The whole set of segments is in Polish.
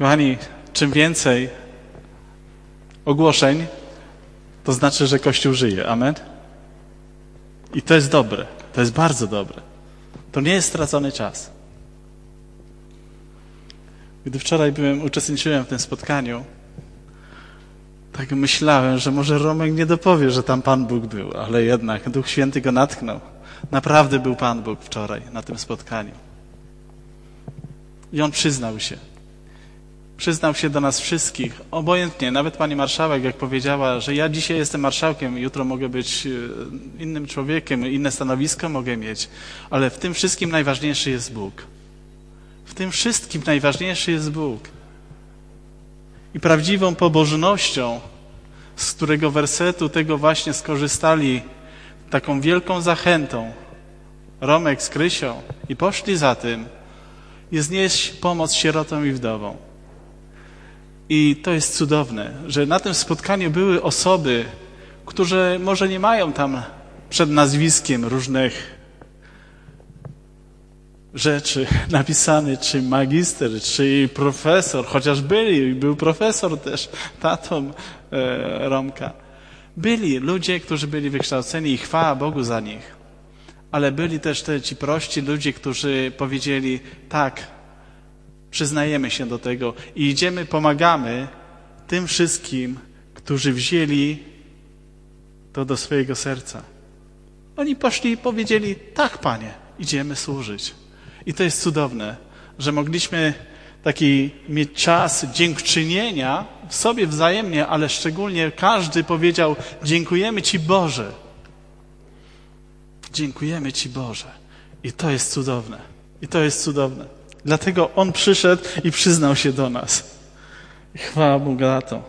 Kochani, czym więcej ogłoszeń, to znaczy, że Kościół żyje. Amen? I to jest dobre. To jest bardzo dobre. To nie jest stracony czas. Gdy wczoraj uczestniczyłem w tym spotkaniu, tak myślałem, że może Romek nie dopowie, że tam Pan Bóg był, ale jednak Duch Święty go natknął. Naprawdę był Pan Bóg wczoraj na tym spotkaniu. I On przyznał się. Przyznał się do nas wszystkich, obojętnie, nawet pani marszałek, jak powiedziała, że ja dzisiaj jestem marszałkiem, jutro mogę być innym człowiekiem, inne stanowisko mogę mieć, ale w tym wszystkim najważniejszy jest Bóg. W tym wszystkim najważniejszy jest Bóg. I prawdziwą pobożnością, z którego wersetu tego właśnie skorzystali, taką wielką zachętą, Romek z Krysią i poszli za tym, jest nieść pomoc sierotom i wdowom. I to jest cudowne, że na tym spotkaniu były osoby, które może nie mają tam przed nazwiskiem różnych rzeczy napisane, czy magister, czy profesor, chociaż był profesor też, tatą Romka. Byli ludzie, którzy byli wykształceni i chwała Bogu za nich. Ale byli też ci prości ludzie, którzy powiedzieli, tak, przyznajemy się do tego i idziemy, pomagamy tym wszystkim, którzy wzięli to do swojego serca. Oni poszli i powiedzieli, tak, Panie, idziemy służyć. I to jest cudowne, że mogliśmy taki mieć czas dziękczynienia w sobie wzajemnie, ale szczególnie każdy powiedział, dziękujemy Ci, Boże. Dziękujemy Ci, Boże. I to jest cudowne. I to jest cudowne. Dlatego On przyszedł i przyznał się do nas. Chwała Bogu za to.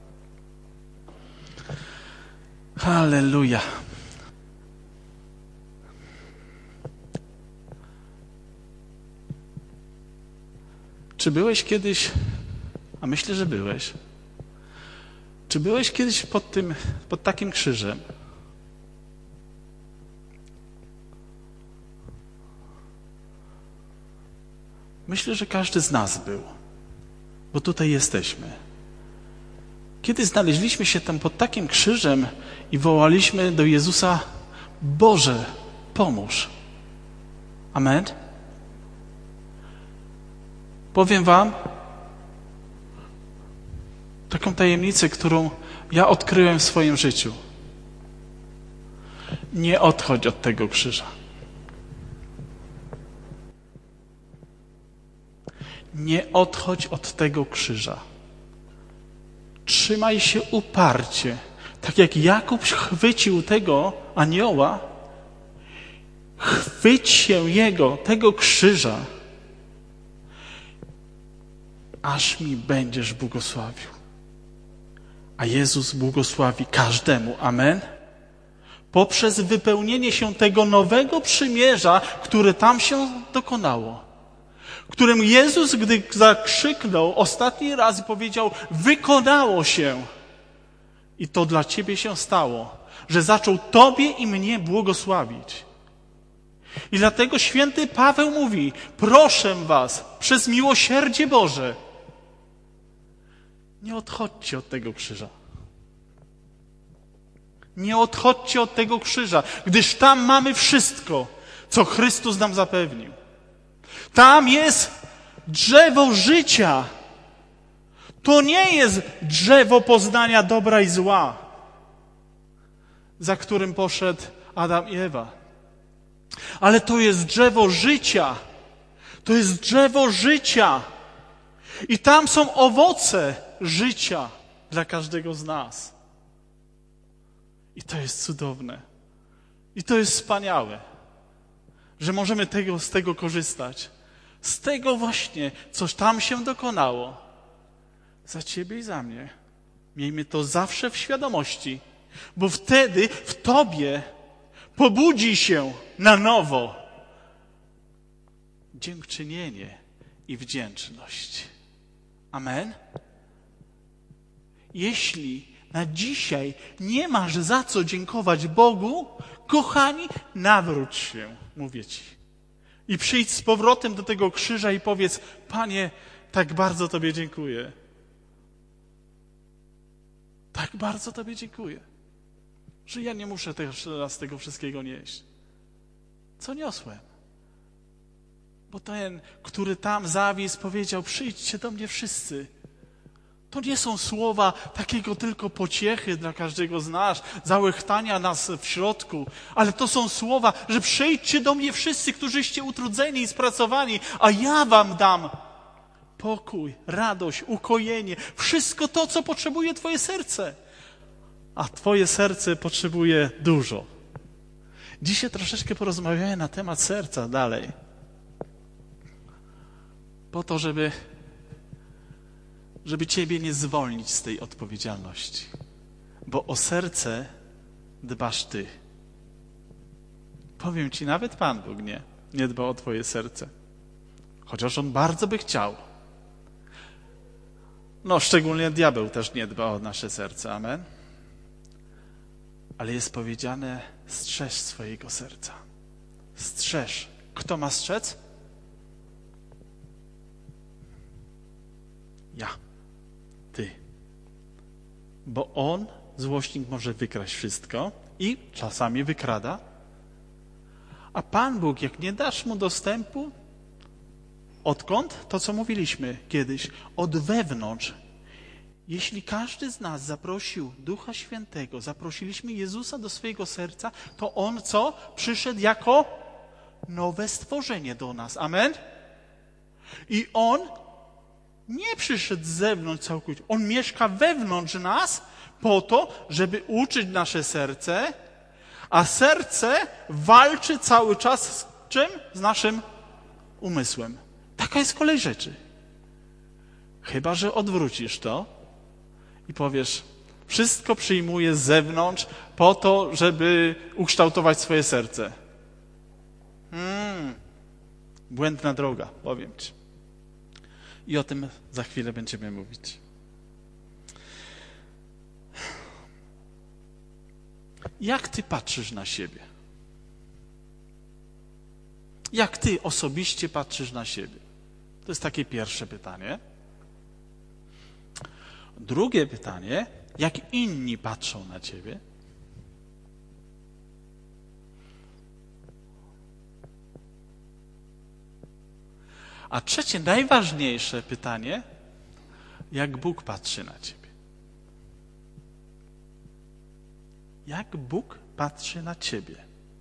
Halleluja. Czy byłeś kiedyś, a myślę, że byłeś, czy byłeś kiedyś pod takim krzyżem? Myślę, że każdy z nas był, bo tutaj jesteśmy. Kiedy znaleźliśmy się tam pod takim krzyżem i wołaliśmy do Jezusa, Boże, pomóż. Amen? Powiem wam taką tajemnicę, którą ja odkryłem w swoim życiu. Nie odchodź od tego krzyża. Nie odchodź od tego krzyża. Trzymaj się uparcie. Tak jak Jakub chwycił tego anioła, chwyć się tego krzyża, aż mi będziesz błogosławił. A Jezus błogosławi każdemu. Amen? Poprzez wypełnienie się tego nowego przymierza, które tam się dokonało. Którym Jezus, gdy zakrzyknął ostatni raz i powiedział, wykonało się. I to dla Ciebie się stało, że zaczął Tobie i mnie błogosławić. I dlatego święty Paweł mówi, proszę was, przez miłosierdzie Boże, nie odchodźcie od tego krzyża. Nie odchodźcie od tego krzyża, gdyż tam mamy wszystko, co Chrystus nam zapewnił. Tam jest drzewo życia. To nie jest drzewo poznania dobra i zła, za którym poszedł Adam i Ewa. Ale to jest drzewo życia. To jest drzewo życia. I tam są owoce życia dla każdego z nas. I to jest cudowne. I to jest wspaniałe, że możemy z tego korzystać. Z tego właśnie, coś tam się dokonało. Za Ciebie i za mnie. Miejmy to zawsze w świadomości, bo wtedy w Tobie pobudzi się na nowo dziękczynienie i wdzięczność. Amen? Jeśli na dzisiaj nie masz za co dziękować Bogu, kochani, nawróć się, mówię Ci. I przyjdź z powrotem do tego krzyża i powiedz, Panie, tak bardzo Tobie dziękuję. Tak bardzo Tobie dziękuję, że ja nie muszę teraz tego wszystkiego nieść. Co niosłem? Bo ten, który tam zawisł, powiedział: przyjdźcie do mnie wszyscy. To nie są słowa takiego tylko pociechy dla każdego z nas, załechtania nas w środku, ale to są słowa, że przyjdźcie do mnie wszyscy, którzyście utrudzeni i spracowani, a ja wam dam pokój, radość, ukojenie, wszystko to, co potrzebuje Twoje serce. A Twoje serce potrzebuje dużo. Dzisiaj troszeczkę porozmawiamy na temat serca dalej. Po to, żeby Ciebie nie zwolnić z tej odpowiedzialności. Bo o serce dbasz Ty. Powiem Ci, nawet Pan Bóg nie dba o Twoje serce. Chociaż On bardzo by chciał. No, szczególnie diabeł też nie dba o nasze serce. Amen. Ale jest powiedziane: strzeż swojego serca. Strzeż. Kto ma strzec? Ja. Ty. Bo on, złośnik, może wykraść wszystko i czasami wykrada. A Pan Bóg, jak nie dasz mu dostępu, odkąd? To, co mówiliśmy kiedyś. Od wewnątrz. Jeśli każdy z nas zaprosił Ducha Świętego, zaprosiliśmy Jezusa do swojego serca, to On co? Przyszedł jako nowe stworzenie do nas. Amen? I On nie przyszedł z zewnątrz całkowicie. On mieszka wewnątrz nas po to, żeby uczyć nasze serce, a serce walczy cały czas z czym? Z naszym umysłem. Taka jest kolej rzeczy. Chyba że odwrócisz to i powiesz: wszystko przyjmuję z zewnątrz po to, żeby ukształtować swoje serce. Błędna droga, powiem Ci. I o tym za chwilę będziemy mówić. Jak Ty patrzysz na siebie? Jak Ty osobiście patrzysz na siebie? To jest takie pierwsze pytanie. Drugie pytanie: jak inni patrzą na Ciebie? A trzecie, najważniejsze pytanie: jak Bóg patrzy na Ciebie? Jak Bóg patrzy na Ciebie?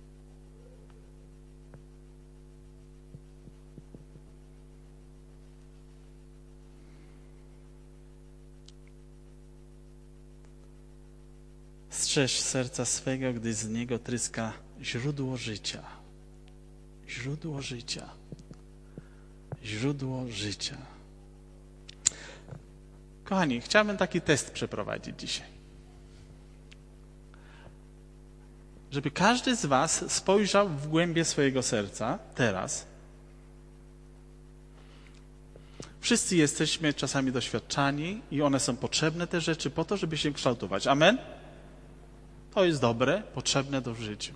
Strzeż serca swego, gdy z niego tryska źródło życia. Źródło życia. Źródło życia. Kochani, chciałbym taki test przeprowadzić dzisiaj. Żeby każdy z was spojrzał w głębie swojego serca teraz. Wszyscy jesteśmy czasami doświadczani i one są potrzebne, te rzeczy, po to, żeby się kształtować. Amen? To jest dobre, potrzebne do życia.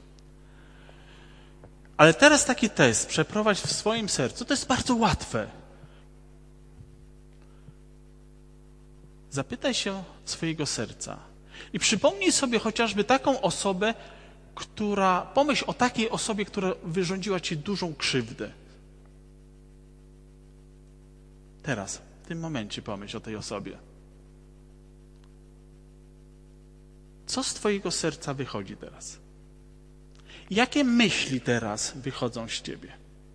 Ale teraz taki test przeprowadź w swoim sercu. To jest bardzo łatwe. Zapytaj się swojego serca i przypomnij sobie chociażby taką osobę, pomyśl o takiej osobie, która wyrządziła Ci dużą krzywdę. Teraz, w tym momencie pomyśl o tej osobie. Co z Twojego serca wychodzi teraz? Jakie myśli teraz wychodzą z Ciebie?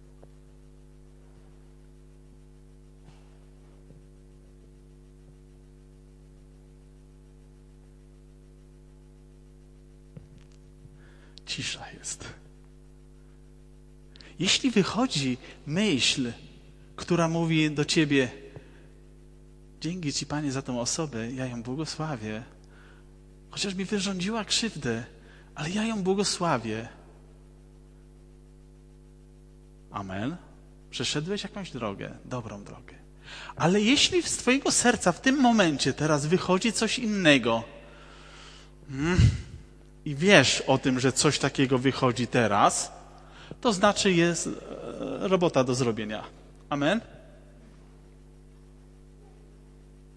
Cisza jest. Jeśli wychodzi myśl, która mówi do Ciebie: dzięki Ci, Panie, za tą osobę, ja ją błogosławię, chociaż mi wyrządziła krzywdę, ale ja ją błogosławię. Amen. Przeszedłeś jakąś drogę, dobrą drogę. Ale jeśli z Twojego serca w tym momencie teraz wychodzi coś innego i wiesz o tym, że coś takiego wychodzi teraz, to znaczy jest robota do zrobienia. Amen.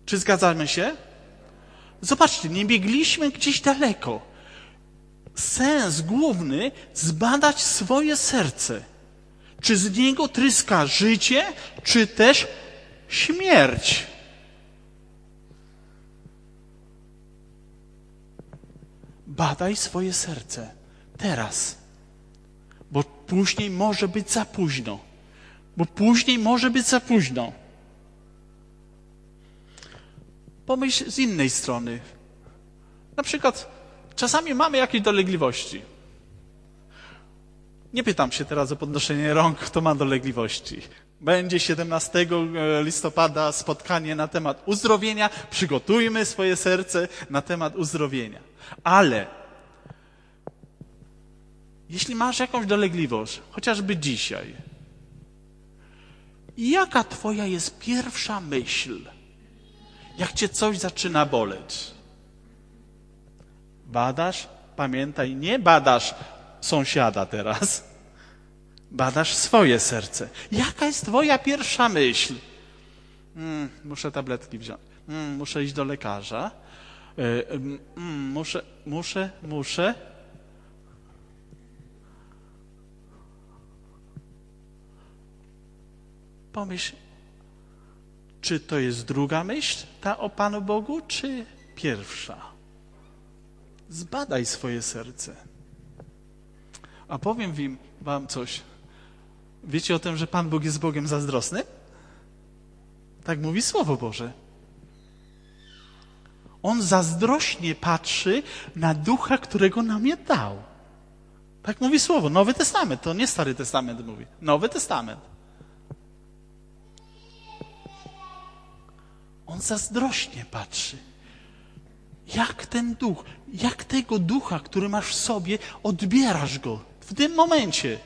Czy zgadzamy się? Zobaczcie, nie biegliśmy gdzieś daleko. Sens główny zbadać swoje serce. Czy z niego tryska życie, czy też śmierć. Badaj swoje serce. Teraz. Bo później może być za późno. Pomyśl z innej strony. Na przykład czasami mamy jakieś dolegliwości. Nie pytam się teraz o podnoszenie rąk, kto ma dolegliwości. Będzie 17 listopada spotkanie na temat uzdrowienia. Przygotujmy swoje serce na temat uzdrowienia. Ale jeśli masz jakąś dolegliwość, chociażby dzisiaj, jaka twoja jest pierwsza myśl, jak cię coś zaczyna boleć? Badasz? Pamiętaj, nie badasz sąsiada teraz. Badasz swoje serce. Jaka jest twoja pierwsza myśl? Muszę tabletki wziąć. Muszę iść do lekarza. Muszę. Pomyśl, czy to jest druga myśl, ta o Panu Bogu, czy pierwsza? Zbadaj swoje serce. A powiem wam coś. Wiecie o tym, że Pan Bóg jest Bogiem zazdrosnym? Tak mówi Słowo Boże. On zazdrośnie patrzy na Ducha, którego nam je dał. Tak mówi Słowo. Nowy Testament, to nie Stary Testament mówi. Nowy Testament. On zazdrośnie patrzy. Jak ten duch, jak tego ducha, który masz w sobie, odbierasz go w tym momencie.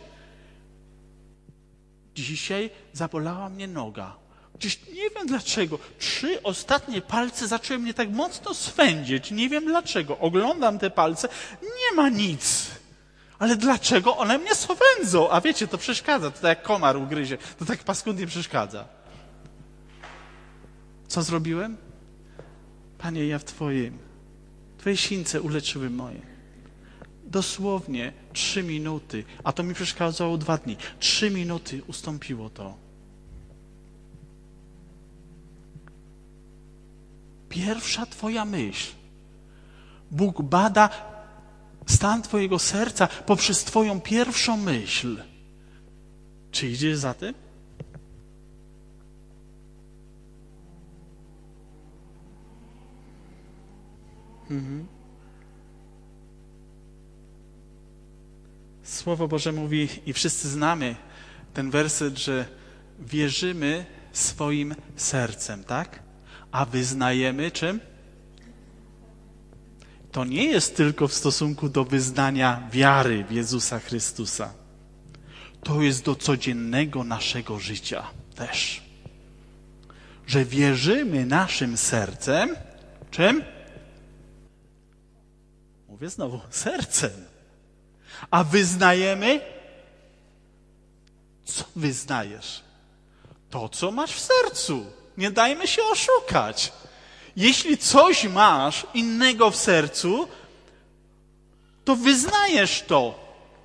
Dzisiaj zabolała mnie noga. Gdzieś nie wiem dlaczego. 3 ostatnie palce zaczęły mnie tak mocno swędzić. Nie wiem dlaczego. Oglądam te palce, nie ma nic. Ale dlaczego one mnie swędzą? A wiecie, to przeszkadza. To tak jak komar ugryzie. To tak paskudnie przeszkadza. Co zrobiłem? Panie, ja w Twojej since uleczyły moje. Dosłownie 3 minuty, a to mi przeszkadzało 2 dni. 3 minuty ustąpiło to. Pierwsza Twoja myśl. Bóg bada stan Twojego serca poprzez Twoją pierwszą myśl. Czy idziesz za tym? Słowo Boże mówi, i wszyscy znamy ten werset, że wierzymy swoim sercem, tak? A wyznajemy czym? To nie jest tylko w stosunku do wyznania wiary w Jezusa Chrystusa. To jest do codziennego naszego życia też. Że wierzymy naszym sercem, czym? Mówię znowu, sercem. A wyznajemy? Co wyznajesz? To, co masz w sercu. Nie dajmy się oszukać. Jeśli coś masz innego w sercu, to wyznajesz to.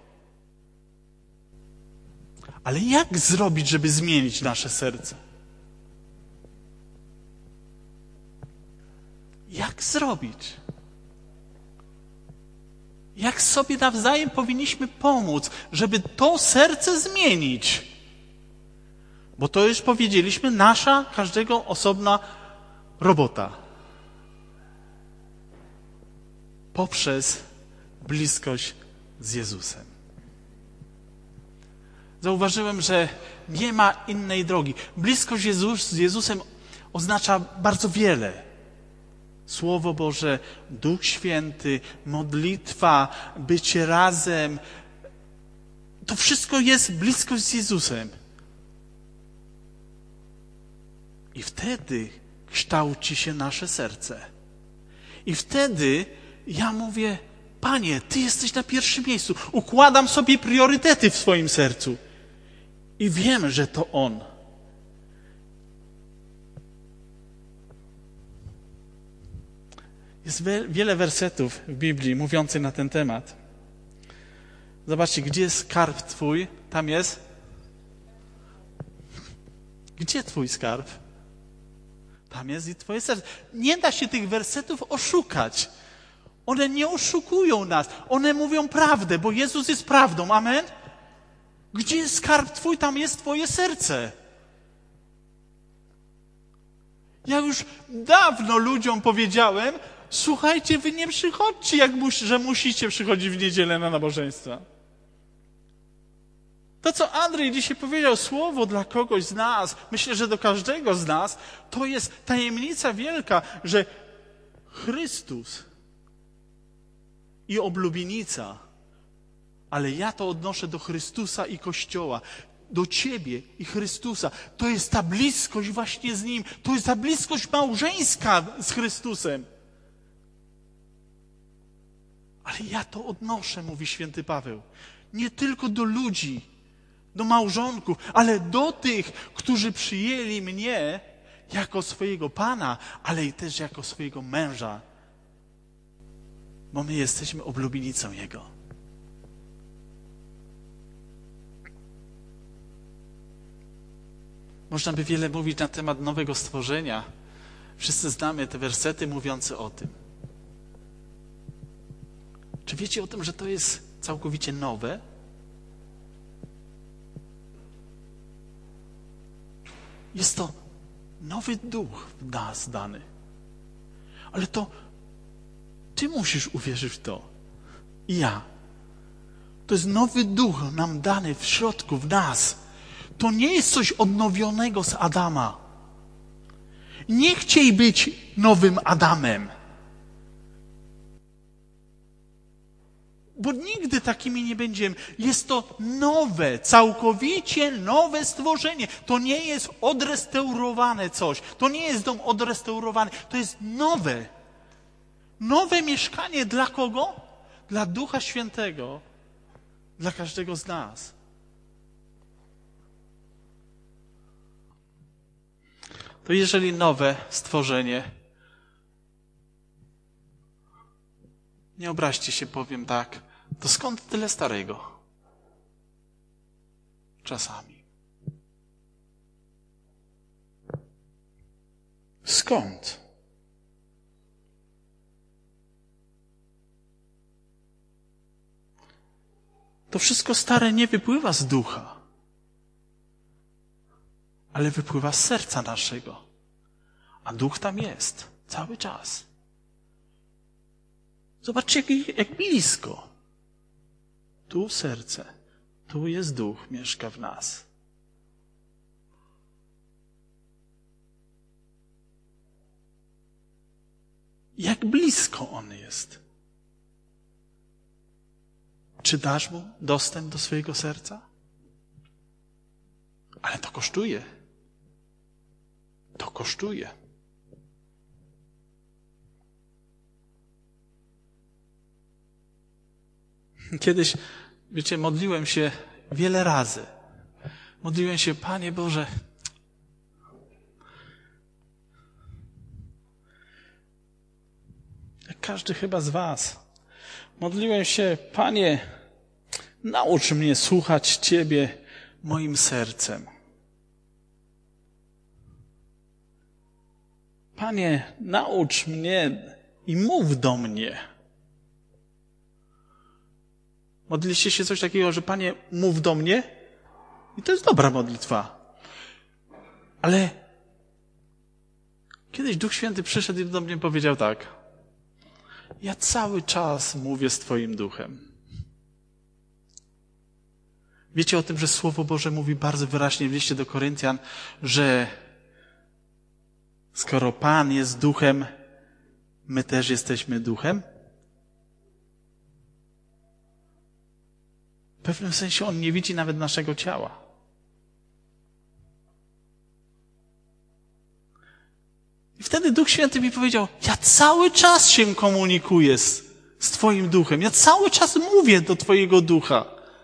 Ale jak zrobić, żeby zmienić nasze serce? Jak zrobić? Jak sobie nawzajem powinniśmy pomóc, żeby to serce zmienić? Bo to już powiedzieliśmy, nasza, każdego osobna robota. Poprzez bliskość z Jezusem. Zauważyłem, że nie ma innej drogi. Bliskość z Jezusem oznacza bardzo wiele. Słowo Boże, Duch Święty, modlitwa, bycie razem. To wszystko jest bliskość z Jezusem. I wtedy kształci się nasze serce. I wtedy ja mówię, Panie, Ty jesteś na pierwszym miejscu. Układam sobie priorytety w swoim sercu. I wiem, że to On. Jest wiele wersetów w Biblii mówiących na ten temat. Zobaczcie, gdzie jest skarb twój, tam jest. Gdzie twój skarb? Tam jest i twoje serce. Nie da się tych wersetów oszukać. One nie oszukują nas. One mówią prawdę, bo Jezus jest prawdą. Amen? Gdzie jest skarb twój, tam jest twoje serce. Ja już dawno ludziom powiedziałem, słuchajcie, wy nie przychodźcie, że musicie przychodzić w niedzielę na nabożeństwa. To, co Andrzej dzisiaj powiedział, słowo dla kogoś z nas, myślę, że do każdego z nas, to jest tajemnica wielka, że Chrystus i oblubienica, ale ja to odnoszę do Chrystusa i Kościoła, do ciebie i Chrystusa. To jest ta bliskość właśnie z Nim, to jest ta bliskość małżeńska z Chrystusem. Ale ja to odnoszę, mówi święty Paweł, nie tylko do ludzi, do małżonków, ale do tych, którzy przyjęli mnie jako swojego Pana, ale i też jako swojego męża. Bo my jesteśmy oblubienicą Jego. Można by wiele mówić na temat nowego stworzenia. Wszyscy znamy te wersety mówiące o tym. Czy wiecie o tym, że to jest całkowicie nowe? Jest to nowy duch w nas dany. Ale to ty musisz uwierzyć w to. I ja. To jest nowy duch nam dany w środku, w nas. To nie jest coś odnowionego z Adama. Nie chciej być nowym Adamem. Bo nigdy takimi nie będziemy. Jest to nowe, całkowicie nowe stworzenie. To nie jest odrestaurowane coś. To nie jest dom odrestaurowany. To jest nowe. Nowe mieszkanie dla kogo? Dla Ducha Świętego. Dla każdego z nas. To jeżeli nowe stworzenie, nie obraźcie się, powiem tak, to skąd tyle starego? Czasami. Skąd? To wszystko stare nie wypływa z ducha, ale wypływa z serca naszego. A duch tam jest cały czas. Zobaczcie, jak blisko. Tu serce, tu jest duch, mieszka w nas. Jak blisko on jest. Czy dasz mu dostęp do swojego serca? Ale to kosztuje. To kosztuje. Kiedyś, wiecie, modliłem się wiele razy. Modliłem się, Panie Boże, jak każdy chyba z was, modliłem się, Panie, naucz mnie słuchać Ciebie moim sercem. Panie, naucz mnie i mów do mnie. Modliliście się coś takiego, że Panie, mów do mnie? I to jest dobra modlitwa. Ale kiedyś Duch Święty przyszedł i do mnie powiedział tak. Ja cały czas mówię z Twoim duchem. Wiecie o tym, że Słowo Boże mówi bardzo wyraźnie w liście do Koryntian, że skoro Pan jest duchem, my też jesteśmy duchem? W pewnym sensie On nie widzi nawet naszego ciała. I wtedy Duch Święty mi powiedział, ja cały czas się komunikuję z Twoim duchem. Ja cały czas mówię do Twojego ducha.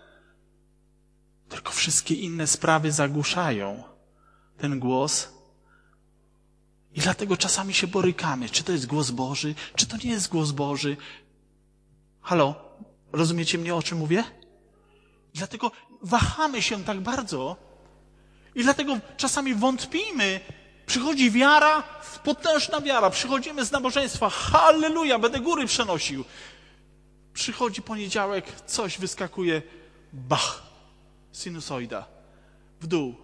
Tylko wszystkie inne sprawy zagłuszają ten głos I dlatego czasami się borykamy, czy to jest głos Boży, czy to nie jest głos Boży. Halo, rozumiecie mnie, o czym mówię? I dlatego wahamy się tak bardzo i dlatego czasami wątpimy. Przychodzi wiara, potężna wiara, przychodzimy z nabożeństwa, halleluja, będę góry przenosił. Przychodzi poniedziałek, coś wyskakuje, bach, sinusoida, w dół.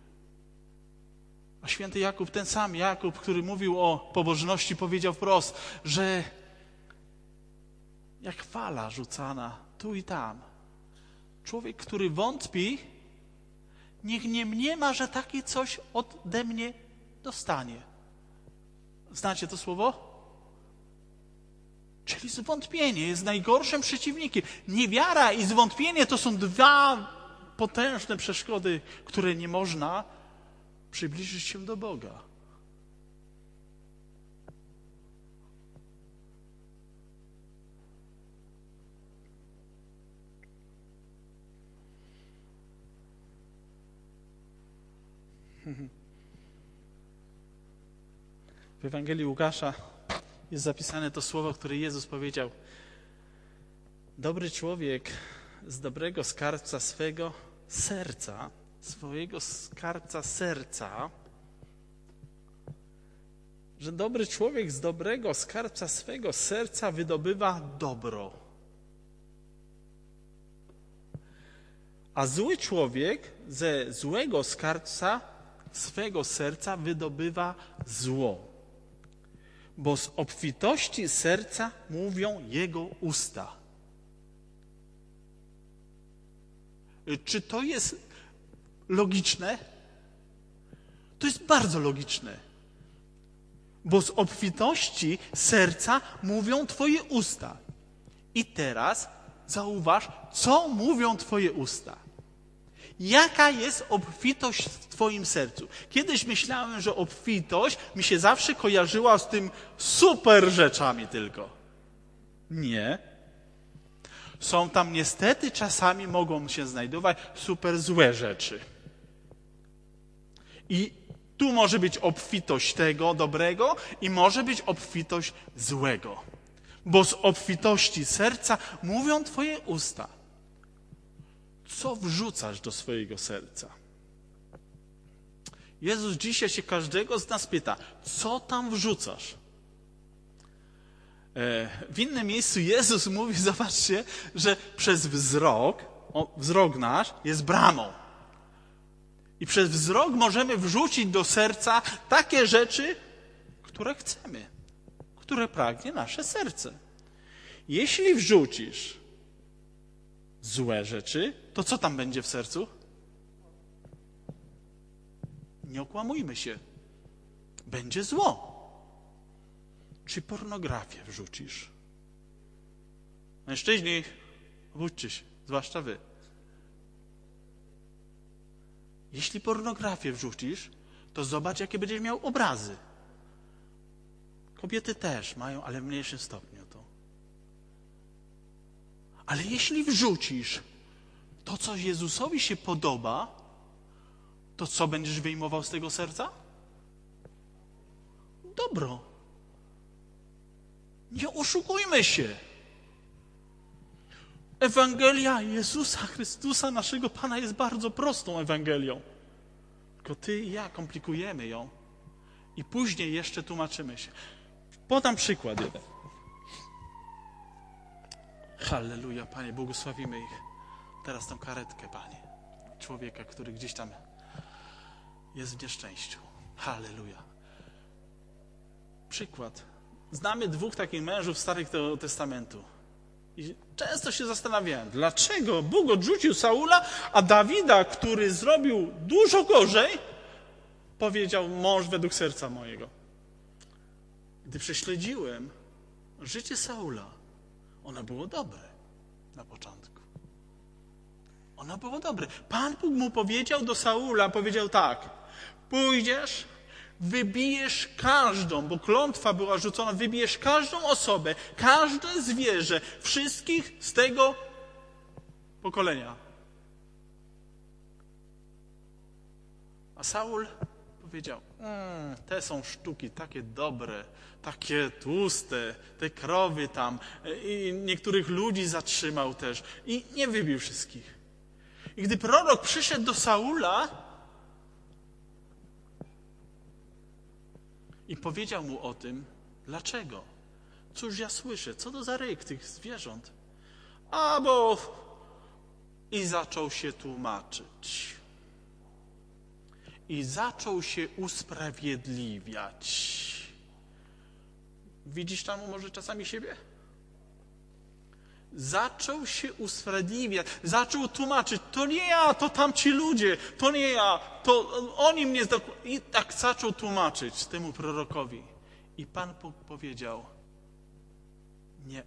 A święty Jakub, ten sam Jakub, który mówił o pobożności, powiedział wprost, że jak fala rzucana tu i tam. Człowiek, który wątpi, niech nie mniema, że takie coś ode mnie dostanie. Znacie to słowo? Czyli zwątpienie jest najgorszym przeciwnikiem. Niewiara i zwątpienie to są dwa potężne przeszkody, które nie można przybliżyć się do Boga. W Ewangelii Łukasza jest zapisane to słowo, które Jezus powiedział. Dobry człowiek z dobrego skarbca swego serca, że dobry człowiek z dobrego skarbca swego serca wydobywa dobro. A zły człowiek ze złego skarbca swego serca wydobywa zło. Bo z obfitości serca mówią jego usta. Czy to jest logiczne? To jest bardzo logiczne. Bo z obfitości serca mówią twoje usta. I teraz zauważ, co mówią twoje usta. Jaka jest obfitość w twoim sercu? Kiedyś myślałem, że obfitość mi się zawsze kojarzyła z tym super rzeczami tylko. Nie. Są tam niestety czasami mogą się znajdować super złe rzeczy. I tu może być obfitość tego dobrego i może być obfitość złego. Bo z obfitości serca mówią twoje usta. Co wrzucasz do swojego serca? Jezus dzisiaj się każdego z nas pyta, co tam wrzucasz? W innym miejscu Jezus mówi, zobaczcie, że przez wzrok nasz jest bramą. I przez wzrok możemy wrzucić do serca takie rzeczy, które chcemy, które pragnie nasze serce. Jeśli wrzucisz złe rzeczy, to co tam będzie w sercu? Nie okłamujmy się. Będzie zło. Czy pornografię wrzucisz? Mężczyźni, obudźcie się, zwłaszcza wy. Jeśli pornografię wrzucisz, to zobacz, jakie będziesz miał obrazy. Kobiety też mają, ale w mniejszym stopniu to. Ale jeśli wrzucisz to, co Jezusowi się podoba, to co będziesz wyjmował z tego serca? Dobro. Nie oszukujmy się. Ewangelia Jezusa Chrystusa, naszego Pana, jest bardzo prostą Ewangelią. Tylko ty i ja komplikujemy ją i później jeszcze tłumaczymy się. Podam przykład jeden. Halleluja, Panie, błogosławimy ich. Teraz tą karetkę, Panie. Człowieka, który gdzieś tam jest w nieszczęściu. Halleluja. Przykład. Znamy dwóch takich mężów Starego Testamentu. I często się zastanawiałem, dlaczego Bóg odrzucił Saula, a Dawida, który zrobił dużo gorzej, powiedział: mąż według serca mojego. Gdy prześledziłem życie Saula, ono było dobre na początku. Ono było dobre. Pan Bóg mu powiedział do Saula, powiedział tak: pójdziesz, wybijesz każdą, bo klątwa była rzucona, wybijesz każdą osobę, każde zwierzę, wszystkich z tego pokolenia. A Saul powiedział, te są sztuki takie dobre, takie tłuste, te krowy tam i niektórych ludzi zatrzymał też i nie wybił wszystkich. I gdy prorok przyszedł do Saula i powiedział mu o tym, dlaczego? Cóż ja słyszę? Co to za ryk tych zwierząt? I zaczął się tłumaczyć. I zaczął się usprawiedliwiać. Widzisz tam może czasami siebie? Zaczął się usprawiedliwiać. Zaczął tłumaczyć. To nie ja, to tamci ludzie. To nie ja, to oni mnie... I tak zaczął tłumaczyć temu prorokowi. I Pan powiedział, nie.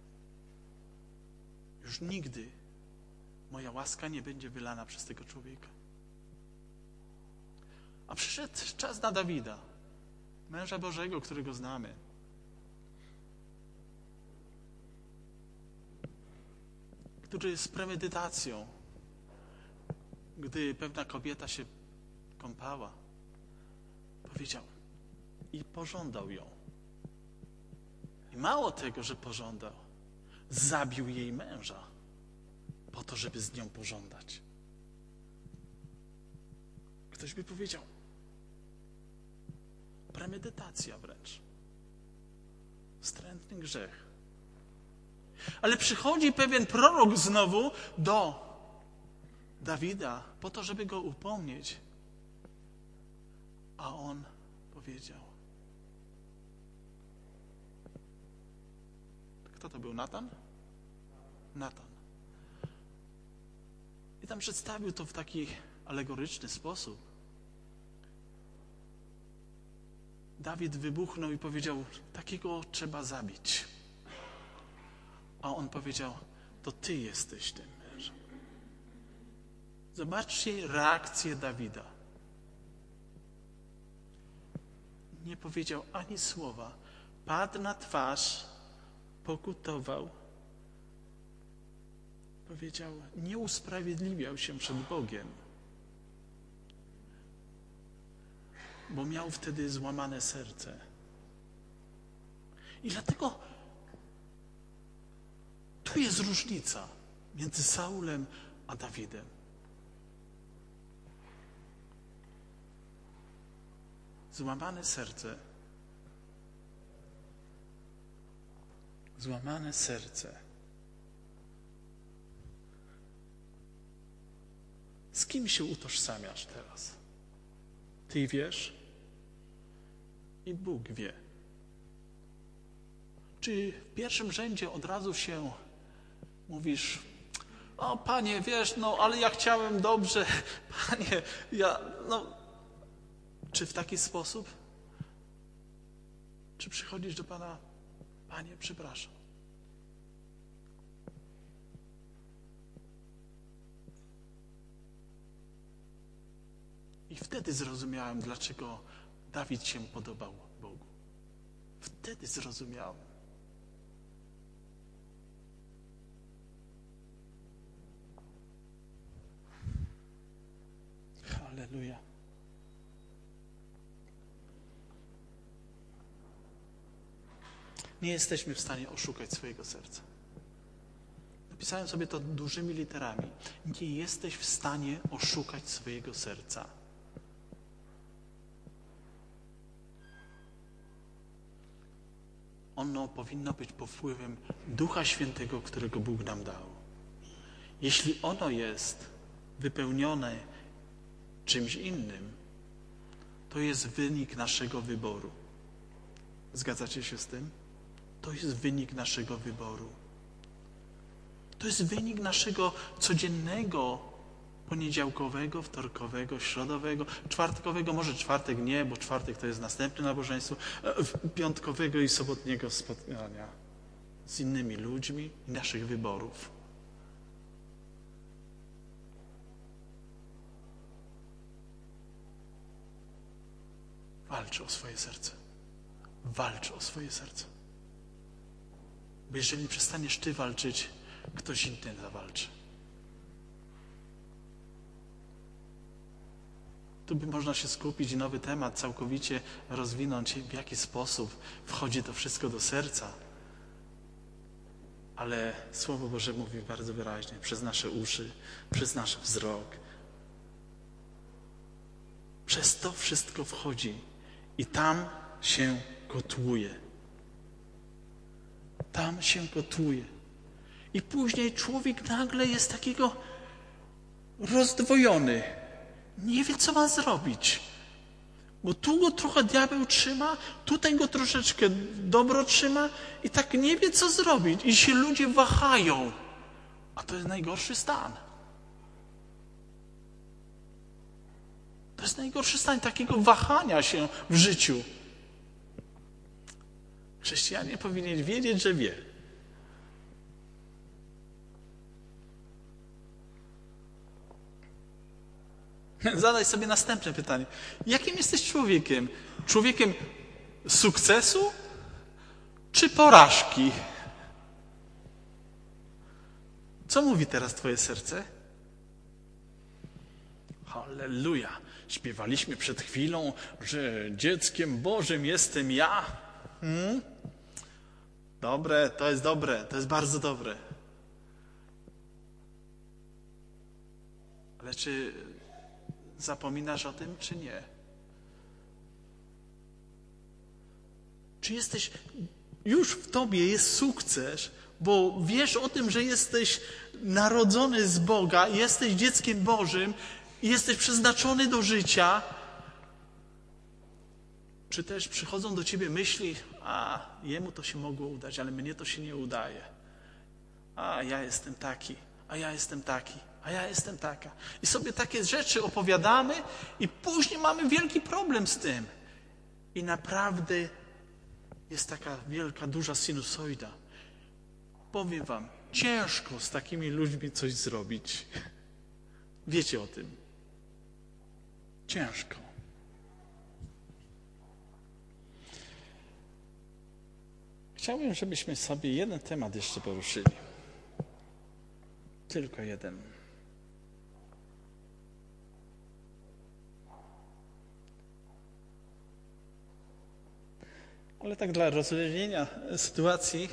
Już nigdy moja łaska nie będzie wylana przez tego człowieka. A przyszedł czas na Dawida, męża Bożego, którego znamy. Który z premedytacją, gdy pewna kobieta się kąpała, powiedział i pożądał ją. I mało tego, że pożądał, zabił jej męża po to, żeby z nią pożądać. Ktoś by powiedział, premedytacja wręcz. Wstrętny grzech. Ale przychodzi pewien prorok znowu do Dawida po to, żeby go upomnieć. A on powiedział. Kto to był? Natan? Natan. I tam przedstawił to w taki alegoryczny sposób. Dawid wybuchnął i powiedział, takiego trzeba zabić. A on powiedział, to ty jesteś tym mężem. Zobaczcie reakcję Dawida. Nie powiedział ani słowa. Padł na twarz, pokutował. Powiedział, nie usprawiedliwiał się przed Bogiem. Bo miał wtedy złamane serce. I dlatego tu jest różnica między Saulem a Dawidem. Złamane serce. Złamane serce. Z kim się utożsamiasz teraz? Ty wiesz i Bóg wie. Czy w pierwszym rzędzie od razu się mówisz, o Panie, wiesz, ale ja chciałem dobrze, Panie, Czy w taki sposób? Czy przychodzisz do Pana, Panie, przepraszam. I wtedy zrozumiałem, dlaczego Dawid się podobał Bogu. Wtedy zrozumiałem. Halleluja. Nie jesteśmy w stanie oszukać swojego serca. Napisałem sobie to dużymi literami. Nie jesteś w stanie oszukać swojego serca. Ono powinno być pod wpływem Ducha Świętego, którego Bóg nam dał. Jeśli ono jest wypełnione czymś innym, to jest wynik naszego wyboru. Zgadzacie się z tym? To jest wynik naszego wyboru. To jest wynik naszego codziennego, poniedziałkowego, wtorkowego, środowego, czwartkowego, może czwartek nie, bo czwartek to jest następne nabożeństwo, piątkowego i sobotniego spotkania z innymi ludźmi i naszych wyborów. Walcz o swoje serce. Walcz o swoje serce. Bo jeżeli przestaniesz ty walczyć, ktoś inny zawalczy. Tu by można się skupić i nowy temat całkowicie rozwinąć, w jaki sposób wchodzi to wszystko do serca. Ale Słowo Boże mówi bardzo wyraźnie, przez nasze uszy, przez nasz wzrok. Przez to wszystko wchodzi i tam się kotłuje. Tam się kotłuje. I później człowiek nagle jest takiego rozdwojony. Nie wie, co ma zrobić. Bo tu go trochę diabeł trzyma, tutaj go troszeczkę dobro trzyma i tak nie wie, co zrobić. I się ludzie wahają. A to jest najgorszy stan. To jest najgorszy stan takiego wahania się w życiu. Chrześcijanin powinien wiedzieć, że wie. Zadaj sobie następne pytanie. Jakim jesteś człowiekiem? Człowiekiem sukcesu czy porażki? Co mówi teraz twoje serce? Halleluja! Śpiewaliśmy przed chwilą, że dzieckiem Bożym jestem ja. Dobre, to jest bardzo dobre. Ale czy zapominasz o tym, czy nie? Czy jesteś, już w tobie jest sukces, bo wiesz o tym, że jesteś narodzony z Boga, jesteś dzieckiem Bożym i jesteś przeznaczony do życia? Czy też przychodzą do ciebie myśli, a jemu to się mogło udać, ale mnie to się nie udaje. A ja jestem taki, a ja jestem taki, a ja jestem taka. I sobie takie rzeczy opowiadamy i później mamy wielki problem z tym. I naprawdę jest taka wielka, duża sinusoida. Powiem wam, ciężko z takimi ludźmi coś zrobić. Wiecie o tym. Ciężko. Chciałbym, żebyśmy sobie jeden temat jeszcze poruszyli. Tylko jeden. Ale tak dla rozluźnienia sytuacji.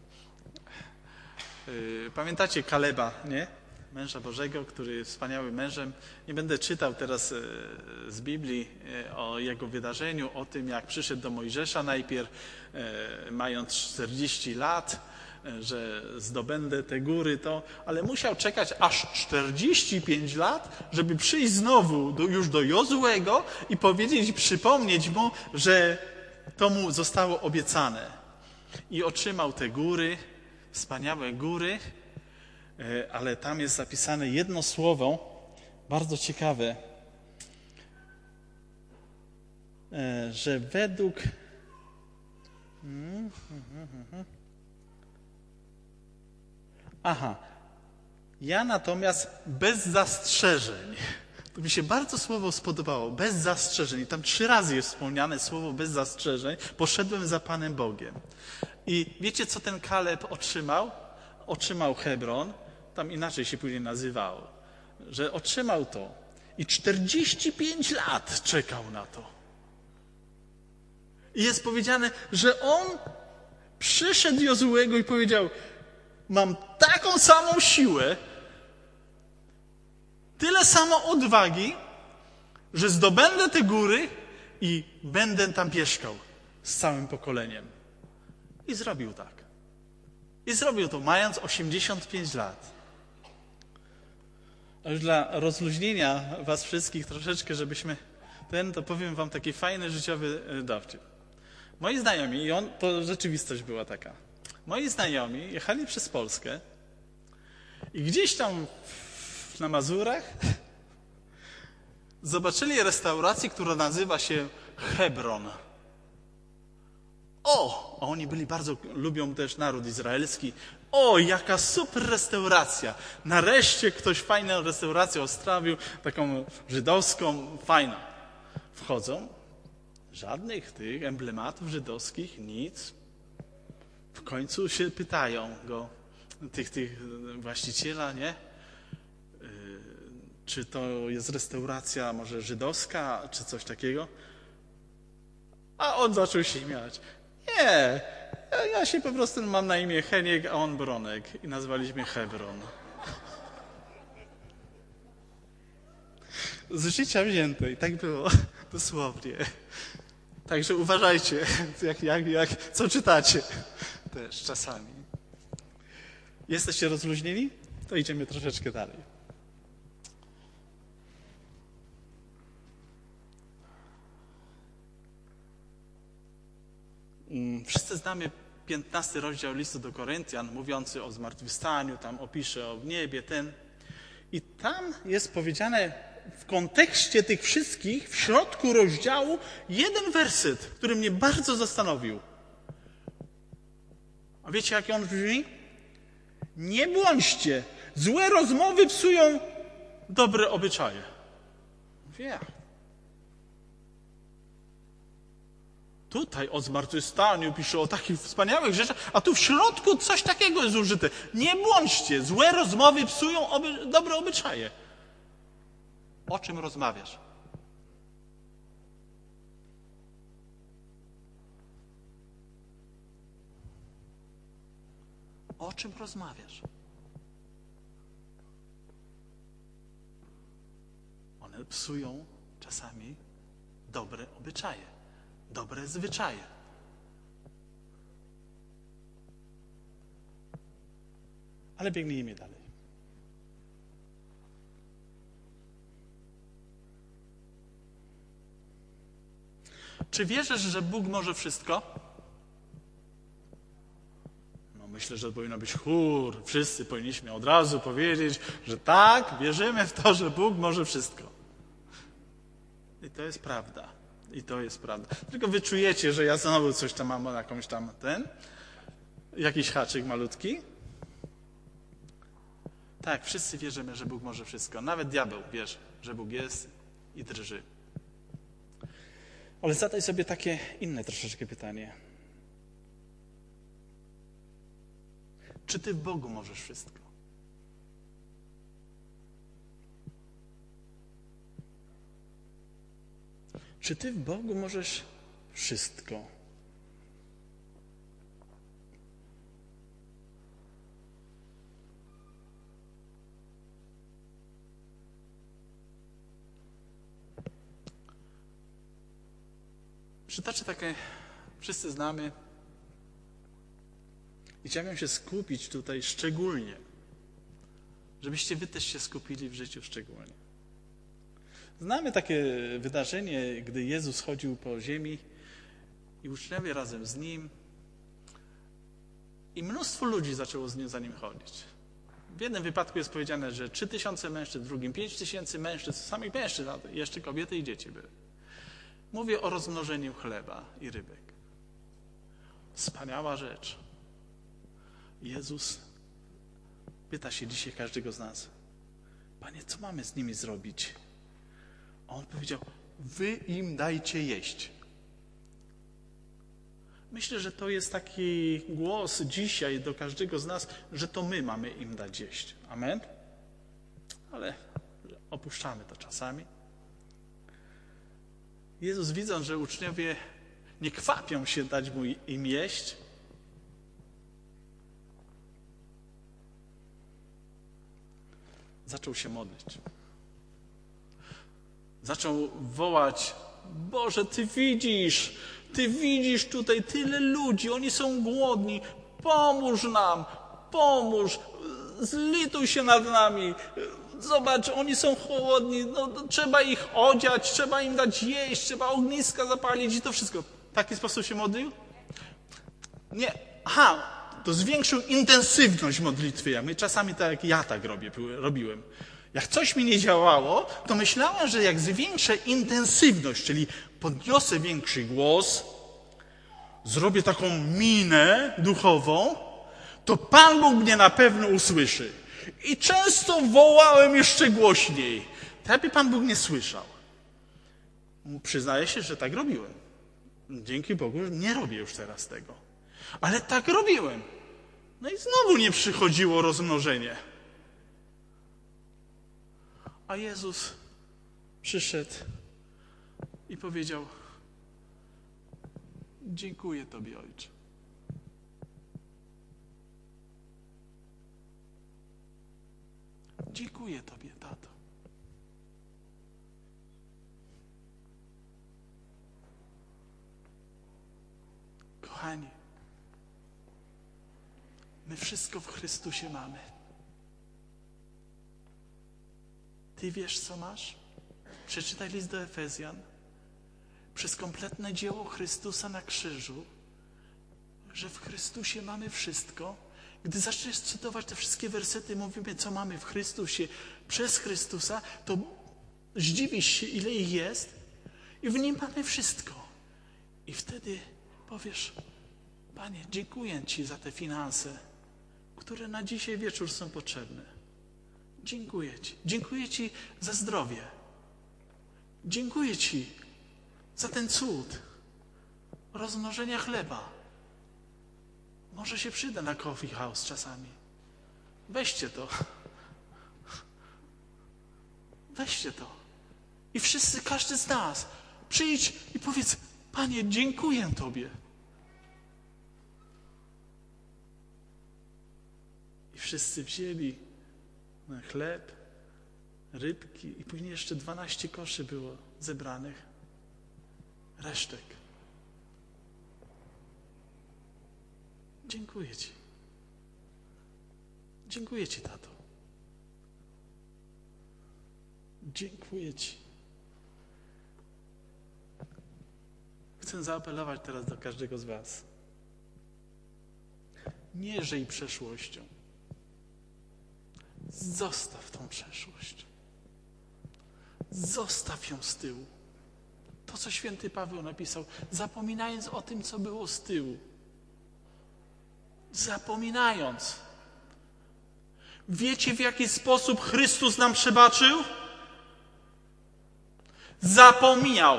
Pamiętacie Kaleba, nie? Męża Bożego, który jest wspaniałym mężem. Nie będę czytał teraz z Biblii o jego wydarzeniu, o tym, jak przyszedł do Mojżesza najpierw, mając 40 lat, że zdobędę te góry, ale musiał czekać aż 45 lat, żeby przyjść znowu już do Jozuego i powiedzieć, przypomnieć mu, że to mu zostało obiecane. I otrzymał te góry, wspaniałe góry, ale tam jest zapisane jedno słowo, bardzo ciekawe, że według ja natomiast bez zastrzeżeń. To mi się bardzo słowo spodobało, bez zastrzeżeń. I tam 3 razy jest wspomniane słowo bez zastrzeżeń. Poszedłem za Panem Bogiem. I wiecie, co ten Kaleb otrzymał? Otrzymał Hebron, tam inaczej się później nazywało, że otrzymał to. I 45 lat czekał na to. I jest powiedziane, że on przyszedł Jozuego i powiedział, mam taką samą siłę, tyle samo odwagi, że zdobędę te góry i będę tam mieszkał z całym pokoleniem. I zrobił tak. I zrobił to, mając 85 lat. A już dla rozluźnienia was wszystkich troszeczkę, żebyśmy to powiem wam taki fajny, życiowy dowcip. Moi znajomi, to rzeczywistość była taka. Moi znajomi jechali przez Polskę i gdzieś tam na Mazurach zobaczyli restaurację, która nazywa się Hebron. A oni lubią też naród izraelski. Jaka super restauracja. Nareszcie ktoś fajną restaurację odstawił, taką żydowską, fajna. Wchodzą, żadnych tych emblematów żydowskich, nic. W końcu się pytają go, tych właściciela, nie? czy to jest restauracja może żydowska, czy coś takiego. A on zaczął się śmiać. Nie, ja się po prostu mam na imię Heniek, a on Bronek i nazwaliśmy Hebron. Z życia wzięte i tak było, dosłownie. Także uważajcie, co czytacie też czasami. Jesteście rozluźnieni? To idziemy troszeczkę dalej. Wszyscy znamy 15 rozdział listu do Koryntian, mówiący o zmartwychwstaniu, tam opisze o niebie, I tam jest powiedziane w kontekście tych wszystkich, w środku rozdziału, jeden werset, który mnie bardzo zastanowił. A wiecie, jak on brzmi? Nie błądźcie, złe rozmowy psują dobre obyczaje. Mówię, tutaj o zmartwychwstaniu pisze o takich wspaniałych rzeczach, a tu w środku coś takiego jest użyte. Nie błądźcie, złe rozmowy psują dobre obyczaje. O czym rozmawiasz? O czym rozmawiasz? One psują czasami dobre obyczaje, dobre zwyczaje. Ale biegnijmy dalej. Czy wierzysz, że Bóg może wszystko? No myślę, że powinno być chór. Wszyscy powinniśmy od razu powiedzieć, że tak, wierzymy w to, że Bóg może wszystko. I to jest prawda. I to jest prawda. Tylko wy czujecie, że ja znowu coś tam mam, jakąś tam jakiś haczyk malutki. Tak, wszyscy wierzymy, że Bóg może wszystko. Nawet diabeł wierzy, że Bóg jest i drży. Ale zadaj sobie takie inne troszeczkę pytanie. Czy ty w Bogu możesz wszystko? Czy ty w Bogu możesz wszystko? Przytoczę takie, wszyscy znamy. I chciałbym się skupić tutaj szczególnie, żebyście wy też się skupili w życiu szczególnie. Znamy takie wydarzenie, gdy Jezus chodził po ziemi i uczniowie razem z Nim i mnóstwo ludzi zaczęło za Nim chodzić. W jednym wypadku jest powiedziane, że 3000 mężczyzn, w drugim 5000 mężczyzn, sami mężczyzn, jeszcze kobiety i dzieci były. Mówię o rozmnożeniu chleba i rybek. Wspaniała rzecz. Jezus pyta się dzisiaj każdego z nas: Panie, co mamy z nimi zrobić? A On powiedział: wy im dajcie jeść. Myślę, że to jest taki głos dzisiaj do każdego z nas, że to my mamy im dać jeść. Amen? Ale opuszczamy to czasami. Jezus, widząc, że uczniowie nie kwapią się dać im jeść, zaczął się modlić. Zaczął wołać: Boże, Ty widzisz tutaj tyle ludzi, oni są głodni, pomóż nam, pomóż, zlituj się nad nami. Zobacz, oni są chłodni, trzeba ich odziać, trzeba im dać jeść, trzeba ogniska zapalić i to wszystko. W taki sposób się modlił? Nie. To zwiększył intensywność modlitwy. Czasami tak ja tak robiłem. Jak coś mi nie działało, to myślałem, że jak zwiększę intensywność, czyli podniosę większy głos, zrobię taką minę duchową, to Pan Bóg mnie na pewno usłyszy. I często wołałem jeszcze głośniej. Prawie Pan Bóg nie słyszał. Przyznaję się, że tak robiłem. Dzięki Bogu nie robię już teraz tego. Ale tak robiłem. No i znowu nie przychodziło rozmnożenie. A Jezus przyszedł i powiedział: dziękuję Tobie, Ojcze. Dziękuję Tobie, Tato. Kochani, my wszystko w Chrystusie mamy. Ty wiesz, co masz? Przeczytaj list do Efezjan. Przez kompletne dzieło Chrystusa na krzyżu, że w Chrystusie mamy wszystko. Gdy zaczniesz cytować te wszystkie wersety, mówimy, co mamy w Chrystusie, przez Chrystusa, to zdziwisz się, ile ich jest i w Nim mamy wszystko. I wtedy powiesz: Panie, dziękuję Ci za te finanse, które na dzisiaj wieczór są potrzebne. Dziękuję Ci. Dziękuję Ci za zdrowie. Dziękuję Ci za ten cud rozmnożenia chleba. Może się przyda na coffee house czasami. Weźcie to. Weźcie to. I wszyscy, każdy z nas, przyjdź i powiedz: Panie, dziękuję Tobie. I wszyscy wzięli na chleb, rybki i później jeszcze 12 koszy było zebranych. Resztek. Dziękuję Ci. Dziękuję Ci, Tato. Dziękuję Ci. Chcę zaapelować teraz do każdego z was. Nie żyj przeszłością. Zostaw tą przeszłość. Zostaw ją z tyłu. To, co święty Paweł napisał, zapominając o tym, co było z tyłu. Zapominając. Wiecie, w jaki sposób Chrystus nam przebaczył? Zapomniał.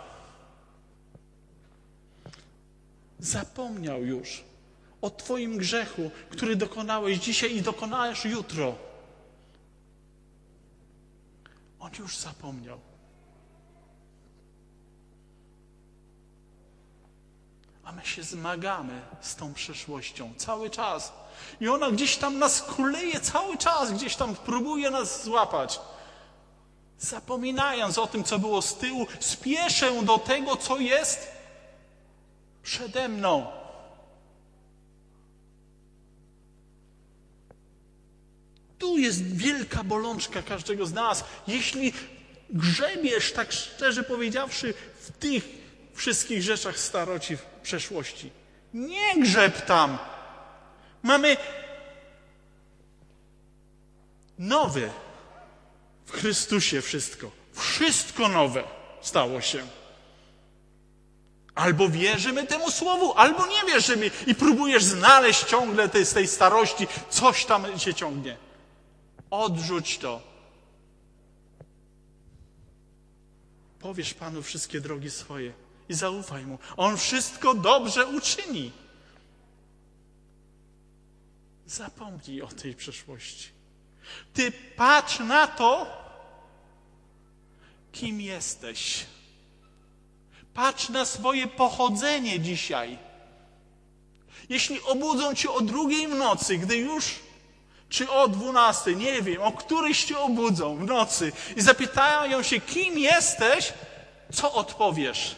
Zapomniał już o Twoim grzechu, który dokonałeś dzisiaj i dokonałeś jutro. On już zapomniał. A my się zmagamy z tą przeszłością cały czas. I ona gdzieś tam nas kuleje cały czas, gdzieś tam próbuje nas złapać. Zapominając o tym, co było z tyłu, spieszę do tego, co jest przede mną. Tu jest wielka bolączka każdego z nas. Jeśli grzebiesz, tak szczerze powiedziawszy, w tych wszystkich rzeczach staroci w przeszłości, nie grzeb tam. Mamy nowe w Chrystusie wszystko. Wszystko nowe stało się. Albo wierzymy temu słowu, albo nie wierzymy i próbujesz znaleźć ciągle z tej starości, coś tam się ciągnie. Odrzuć to. Powiesz Panu wszystkie drogi swoje i zaufaj Mu. On wszystko dobrze uczyni. Zapomnij o tej przeszłości. Ty patrz na to, kim jesteś. Patrz na swoje pochodzenie dzisiaj. Jeśli obudzą cię o 2:00 w nocy, gdy już, czy o 12:00, nie wiem, o któryś cię obudzą w nocy i zapytają się, kim jesteś, co odpowiesz?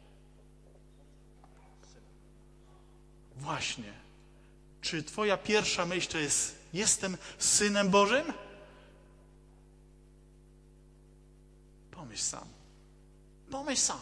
Właśnie. Czy twoja pierwsza myśl to jest: jestem Synem Bożym? Pomyśl sam. Pomyśl sam.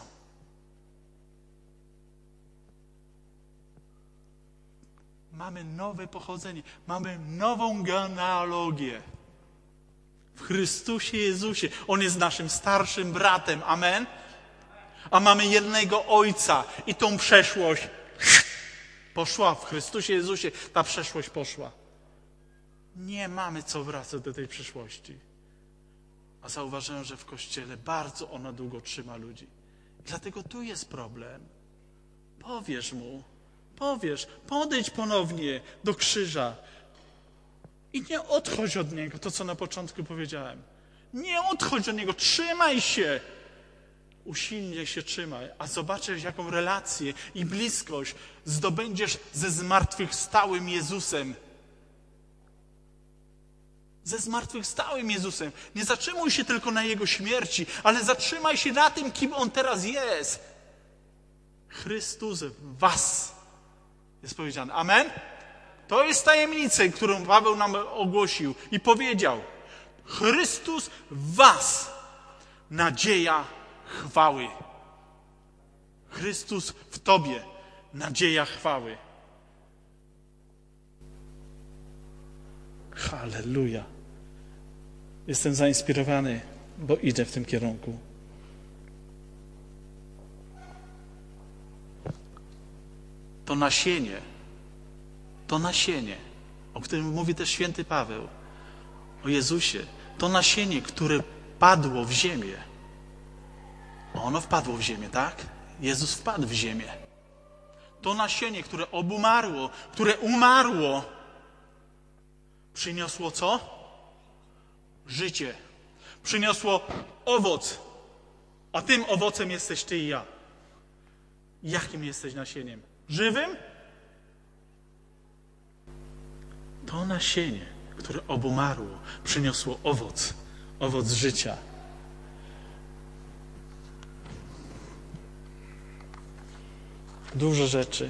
Mamy nowe pochodzenie. Mamy nową genealogię. W Chrystusie Jezusie. On jest naszym starszym bratem. Amen? A mamy jednego Ojca. I tą przeszłość poszła w Chrystusie Jezusie. Ta przeszłość poszła. Nie mamy co wracać do tej przeszłości. A zauważyłem, że w Kościele bardzo ona długo trzyma ludzi. Dlatego tu jest problem. Powiesz Mu. Powiesz, podejdź ponownie do krzyża i nie odchodź od Niego, to co na początku powiedziałem. Nie odchodź od Niego, trzymaj się. Usilnie się trzymaj, a zobaczysz, jaką relację i bliskość zdobędziesz ze zmartwychwstałym Jezusem. Ze zmartwychwstałym Jezusem. Nie zatrzymuj się tylko na Jego śmierci, ale zatrzymaj się na tym, kim On teraz jest. Chrystus w was jest powiedziane. Amen? To jest tajemnica, którą Paweł nam ogłosił i powiedział. Chrystus w was, nadzieja chwały. Chrystus w tobie, nadzieja chwały. Halleluja. Jestem zainspirowany, bo idę w tym kierunku. To nasienie, o którym mówi też święty Paweł, o Jezusie, to nasienie, które padło w ziemię. Ono wpadło w ziemię, tak? Jezus wpadł w ziemię. To nasienie, które obumarło, które umarło, przyniosło co? Życie. Przyniosło owoc. A tym owocem jesteś ty i ja. Jakim jesteś nasieniem? Żywym? To nasienie, które obumarło, przyniosło owoc. Owoc życia. Dużo rzeczy.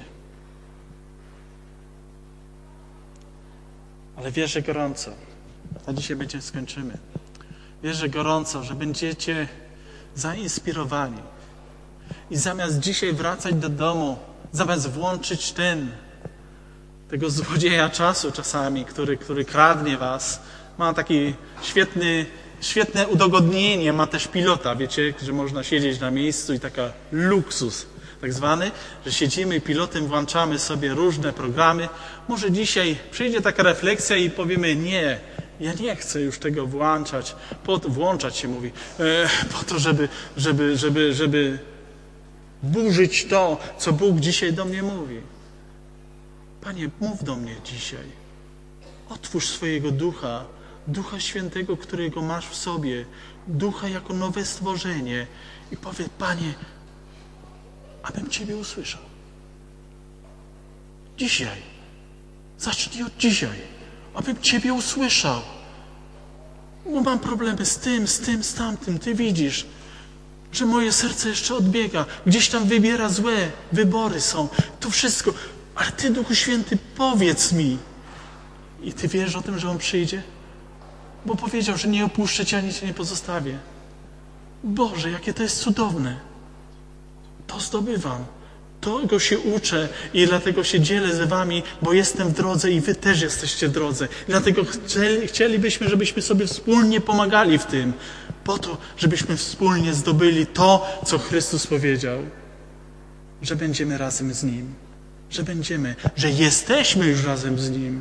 Ale wierzę gorąco, a dzisiaj skończymy. Wierzę gorąco, że będziecie zainspirowani. I zamiast dzisiaj wracać do domu, zamiast włączyć tego złodzieja czasu czasami, który kradnie was, ma takie świetne udogodnienie, ma też pilota, wiecie, że można siedzieć na miejscu i taka luksus tak zwany, że siedzimy i pilotem włączamy sobie różne programy. Może dzisiaj przyjdzie taka refleksja i powiemy, nie, ja nie chcę już tego włączać, włączać się mówi, po to, żeby burzyć to, co Bóg dzisiaj do mnie mówi. Panie, mów do mnie dzisiaj. Otwórz swojego ducha, Ducha Świętego, którego masz w sobie, ducha jako nowe stworzenie i powiedz, Panie, abym Ciebie usłyszał. Dzisiaj. Zacznij od dzisiaj. Abym Ciebie usłyszał. Bo mam problemy z tym, z tamtym. Ty widzisz, że moje serce jeszcze odbiega. Gdzieś tam wybiera złe. Wybory są. To wszystko. Ale Ty, Duchu Święty, powiedz mi. I Ty wiesz o tym, że On przyjdzie? Bo powiedział, że nie opuszczę Cię, ani Cię nie pozostawię. Boże, jakie to jest cudowne. To zdobywam. Tego się uczę i dlatego się dzielę z wami, bo jestem w drodze i wy też jesteście w drodze. Dlatego chcielibyśmy, żebyśmy sobie wspólnie pomagali w tym, po to, żebyśmy wspólnie zdobyli to, co Chrystus powiedział, że będziemy razem z Nim, że jesteśmy już razem z Nim,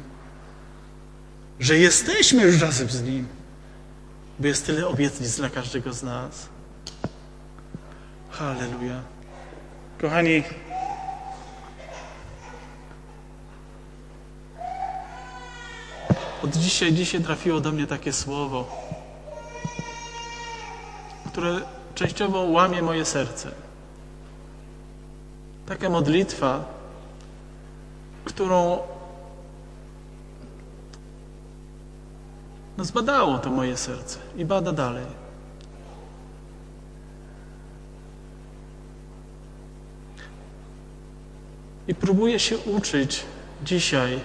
bo jest tyle obietnic dla każdego z nas. Halleluja. Kochani, od dzisiaj trafiło do mnie takie słowo, które częściowo łamie moje serce. Taka modlitwa, którą zbadało to moje serce i bada dalej. I próbuję się uczyć dzisiaj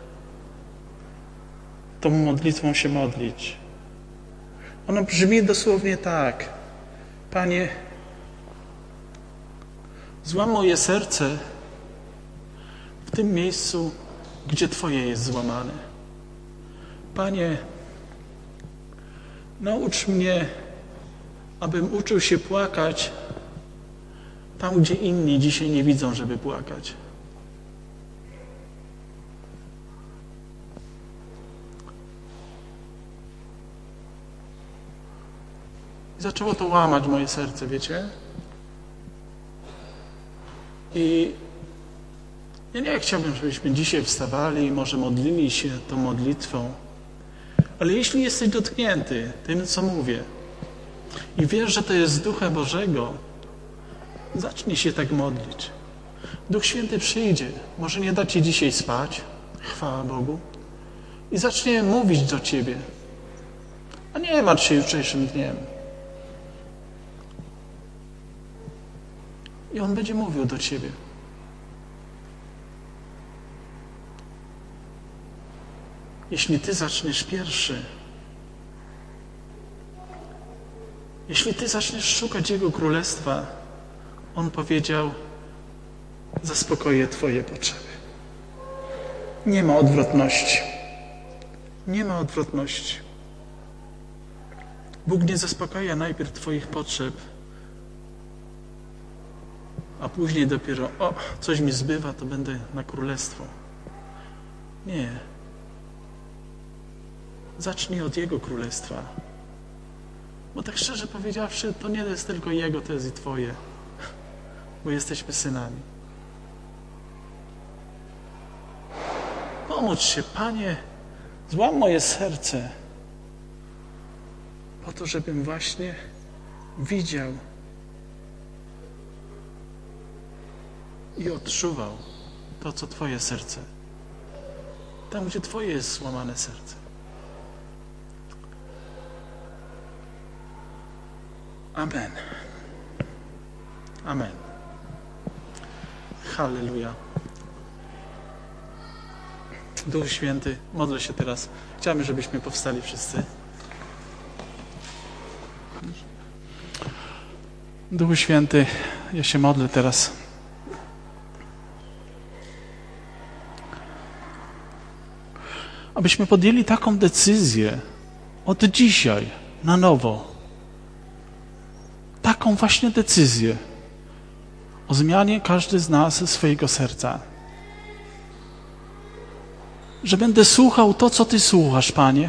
tą modlitwą się modlić. Ona brzmi dosłownie tak. Panie, złam moje serce w tym miejscu, gdzie Twoje jest złamane. Panie, naucz mnie, abym uczył się płakać tam, gdzie inni dzisiaj nie widzą, żeby płakać. I zaczęło to łamać moje serce, wiecie? I ja nie chciałbym, żebyśmy dzisiaj wstawali i może modlili się tą modlitwą, Ale jeśli jesteś dotknięty tym, co mówię i wiesz, że to jest z Ducha Bożego, zacznij się tak modlić. Duch Święty przyjdzie. Może nie da ci dzisiaj spać, chwała Bogu, i zacznie mówić do ciebie. A nie martw się jutrzejszym dniem. I On będzie mówił do ciebie. Jeśli ty zaczniesz pierwszy, jeśli ty zaczniesz szukać Jego Królestwa, On powiedział, zaspokoję twoje potrzeby. Nie ma odwrotności. Nie ma odwrotności. Bóg nie zaspokaja najpierw twoich potrzeb, a później dopiero, coś mi zbywa, to będę na królestwo. Nie. Zacznij od Jego Królestwa. Bo tak szczerze powiedziawszy, to nie jest tylko Jego, to jest i twoje. Bo jesteśmy synami. Pomóż się, Panie, złam moje serce po to, żebym właśnie widział i odczuwał to, co Twoje serce. Tam, gdzie Twoje jest złamane serce. Amen. Amen. Halleluja. Duch Święty, modlę się teraz. Chciałbym, żebyśmy powstali wszyscy. Duchu Święty, ja się modlę teraz. Abyśmy podjęli taką decyzję od dzisiaj na nowo. Taką właśnie decyzję o zmianie każdy z nas swojego serca. Że będę słuchał to, co Ty słuchasz, Panie.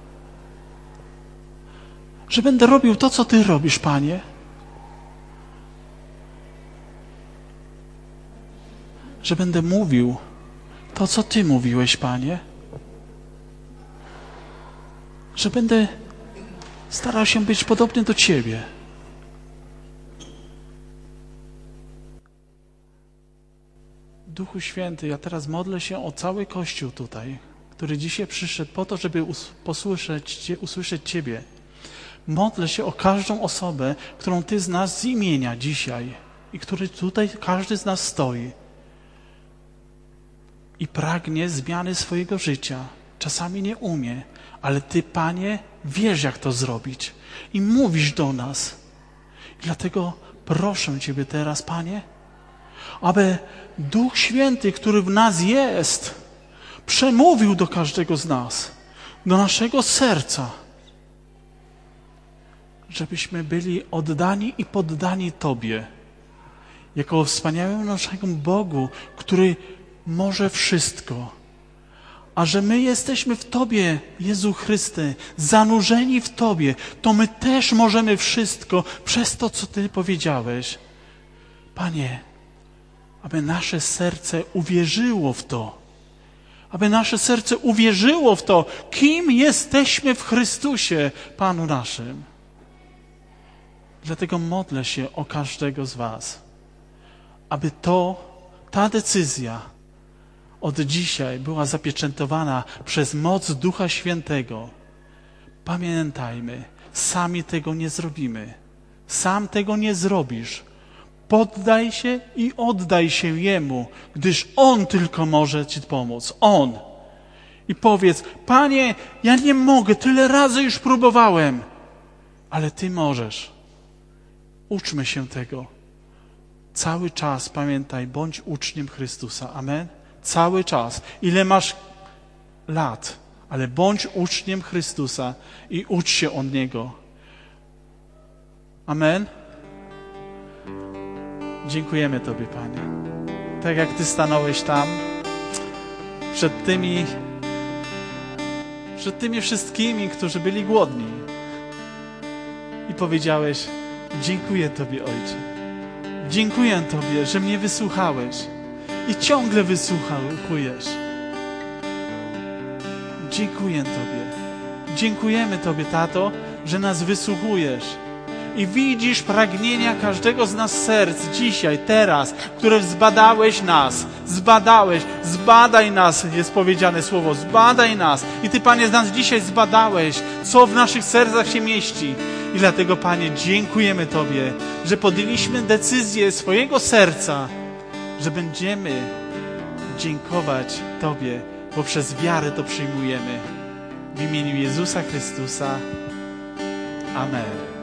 Że będę robił to, co Ty robisz, Panie. Że będę mówił to, co Ty mówiłeś, Panie. Że będę starał się być podobny do Ciebie. Duchu Święty, ja teraz modlę się o cały Kościół tutaj, który dzisiaj przyszedł po to, żeby usłyszeć Ciebie. Modlę się o każdą osobę, którą Ty znasz z imienia dzisiaj i który tutaj każdy z nas stoi i pragnie zmiany swojego życia. Czasami nie umie, ale Ty, Panie, wiesz, jak to zrobić i mówisz do nas. Dlatego proszę Ciebie teraz, Panie, aby Duch Święty, który w nas jest, przemówił do każdego z nas, do naszego serca, żebyśmy byli oddani i poddani Tobie, jako wspaniałemu naszemu Bogu, który może wszystko. A że my jesteśmy w Tobie, Jezu Chryste, zanurzeni w Tobie, to my też możemy wszystko przez to, co Ty powiedziałeś. Panie, aby nasze serce uwierzyło w to, aby nasze serce uwierzyło w to, kim jesteśmy w Chrystusie, Panu naszym. Dlatego modlę się o każdego z was, aby ta decyzja od dzisiaj była zapieczętowana przez moc Ducha Świętego. Pamiętajmy, sami tego nie zrobimy. Sam tego nie zrobisz. Poddaj się i oddaj się Jemu, gdyż On tylko może Ci pomóc. On. I powiedz, Panie, ja nie mogę, tyle razy już próbowałem, ale Ty możesz. Uczmy się tego. Cały czas, pamiętaj, bądź uczniem Chrystusa. Amen? Cały czas. Ile masz lat, ale bądź uczniem Chrystusa i ucz się od Niego. Amen? Dziękujemy Tobie, Panie. Tak jak Ty stanąłeś tam, przed tymi wszystkimi, którzy byli głodni i powiedziałeś, dziękuję Tobie, Ojcze. Dziękuję Tobie, że mnie wysłuchałeś i ciągle wysłuchujesz. Dziękuję Tobie. Dziękujemy Tobie, Tato, że nas wysłuchujesz i widzisz pragnienia każdego z nas serc dzisiaj, teraz, które zbadałeś nas, zbadaj nas, jest powiedziane słowo, zbadaj nas. I Ty, Panie, nas dzisiaj zbadałeś, co w naszych sercach się mieści. I dlatego, Panie, dziękujemy Tobie, że podjęliśmy decyzję swojego serca, że będziemy dziękować Tobie, bo przez wiarę to przyjmujemy. W imieniu Jezusa Chrystusa. Amen.